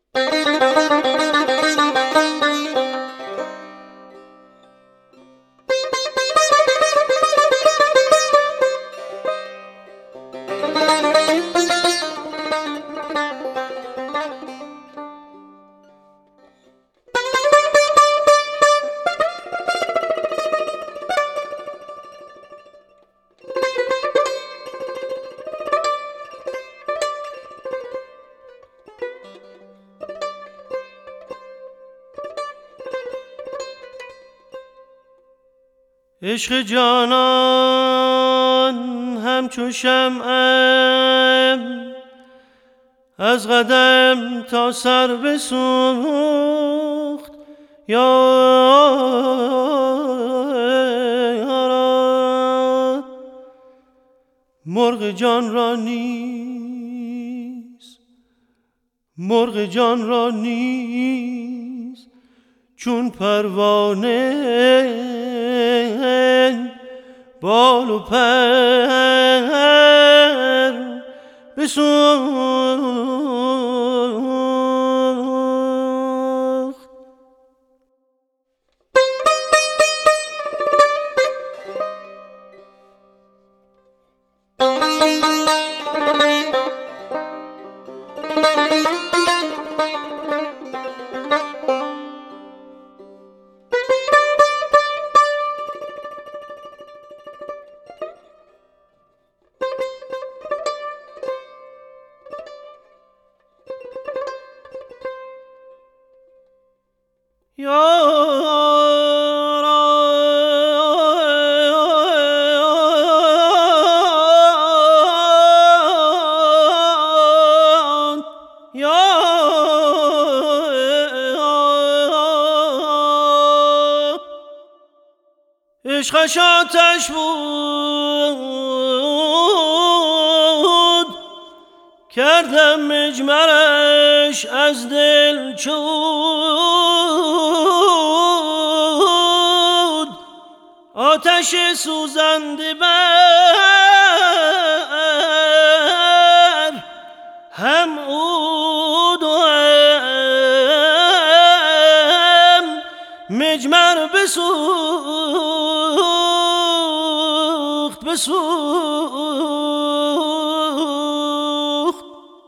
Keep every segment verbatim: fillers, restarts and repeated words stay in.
عشق جانان همچو شمعم از قدم تا سر بسوخت یاران، مرغ جان را نیز مرغ جان را نیز چون پروانه بال و پر بسوخت. یاران یاران عشقش آتش بود، کردم مجمرش از دل چود، آتش سوزنده بر هم عود و هم مجمر بسوخت بسوخت.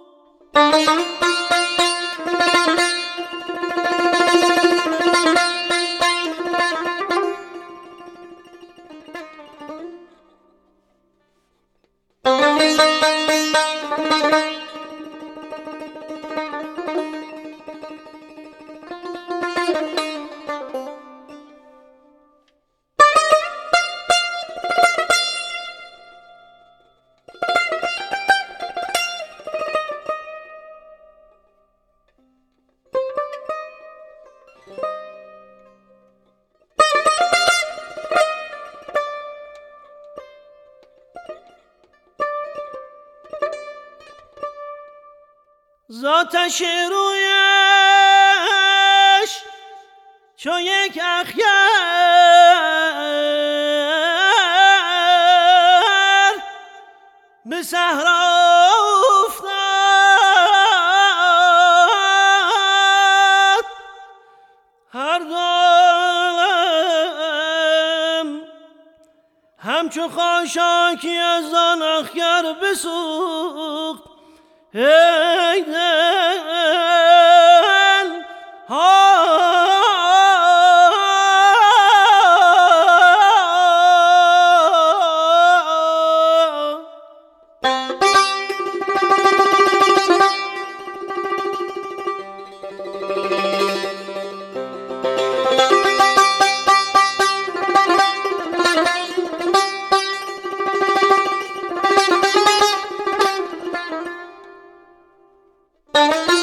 ذاتش رویش چو یک اخگر به صحرا افتاد، هر دم همچو خاشاکی از آن اخگر بسوخت. ای دل ها Thank you.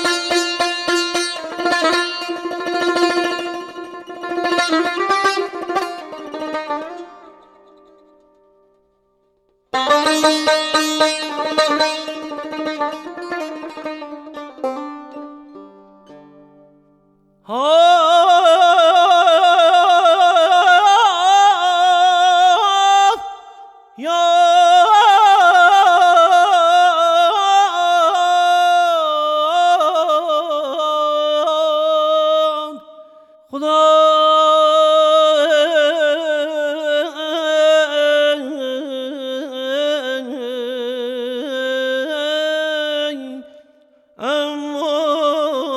اما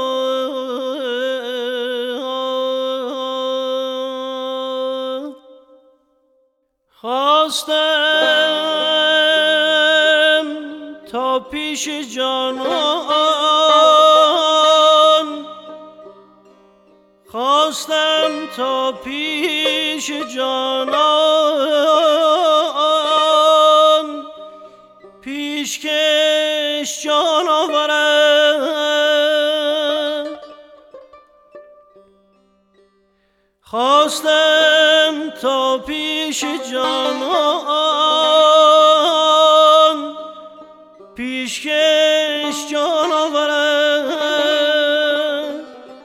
خواستم تا پیش جانان، خواستم تا پیش جانان، پیشکش جان آورم. خواستم تا پیش جانان، پیشکش جان آورم.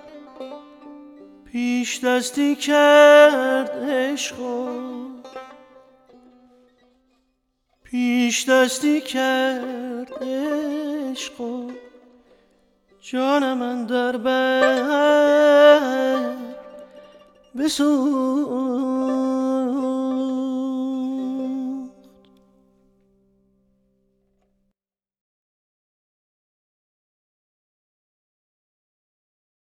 پیش دستی کرد عشقا، پیش دستی کرد عشقا، جان من در بر بسوخت.